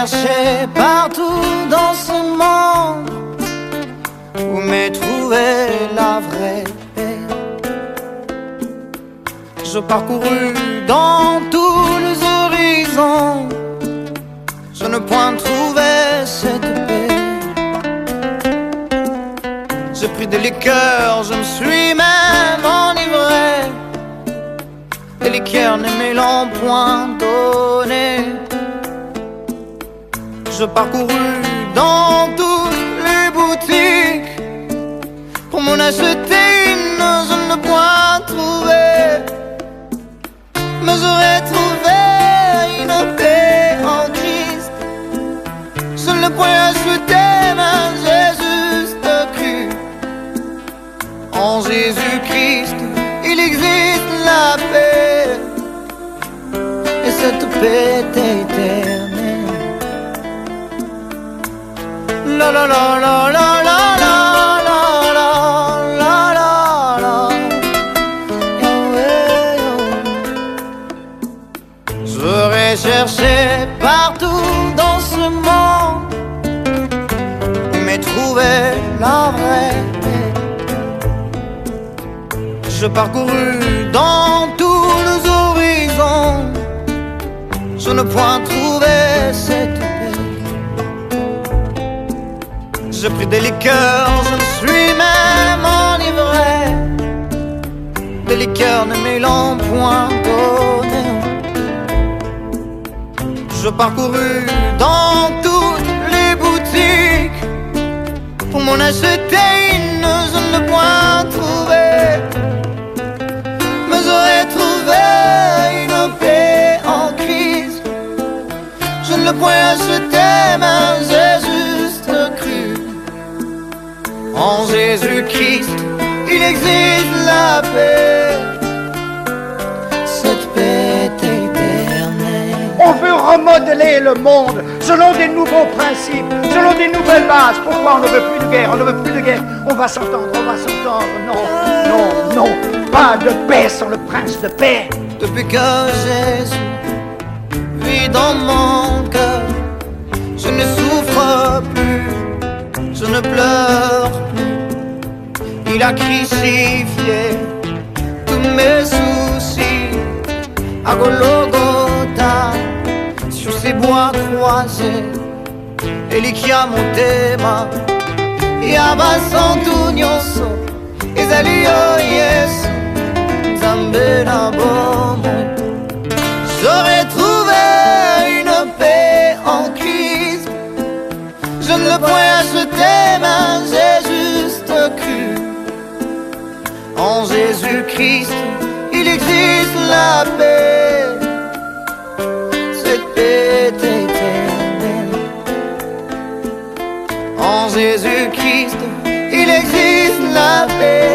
cherché partout dans ce monde où m'est trouvée la vraie paix. Je parcourus dans tous les horizons, je ne point trouvé cette paix. J'ai pris des liqueurs, je me suis même enivré. Des liqueurs ne me l'ont point donné. Je parcourus dans toutes les boutiques pour m'en acheter une, je ne point trouvé. Mais j'aurais trouvé une paix en Christ. Je ne point acheté, mais j'ai juste cru. En Jésus-Christ, il existe la paix, et cette paix est éternelle. La la la la la la la la la la la la. J'aurais cherché partout dans ce monde, mais trouvé la vraie paix. Je parcourus dans tous les horizons, je ne point trouvé cette paix. J'ai pris des liqueurs, je me suis même enivré. Des liqueurs ne me l'ont point donné. Je parcourus dans toutes les boutiques pour m'en acheter une, je ne point trouvé. Mais j'aurais trouvé une paix en Christ. Je ne le point acheté, mais j'ai juste cru. En Jésus-Christ, il existe la paix. Cette paix est éternelle. On veut remodeler le monde selon des nouveaux principes, selon des nouvelles bases. Pourquoi on ne veut plus de guerre? On ne veut plus de guerre. On va s'entendre, on va s'entendre. Non, non, non. Pas de paix sans le prince de paix. Depuis que Jésus vit dans mon cœur, je ne souffre plus, je ne pleure plus. Il a crucifié tous mes soucis à Golgotha, sur ces bois croisés. Ele chiama un tema e abbassa non so, esalio Yesu, zambena bomo. J'aurais trouvé une paix en Christ. Je ne le point acheté, mais j'ai juste cru. En Jésus-Christ, il existe la paix. Cette paix est éternelle. En Jésus-Christ, il existe la paix.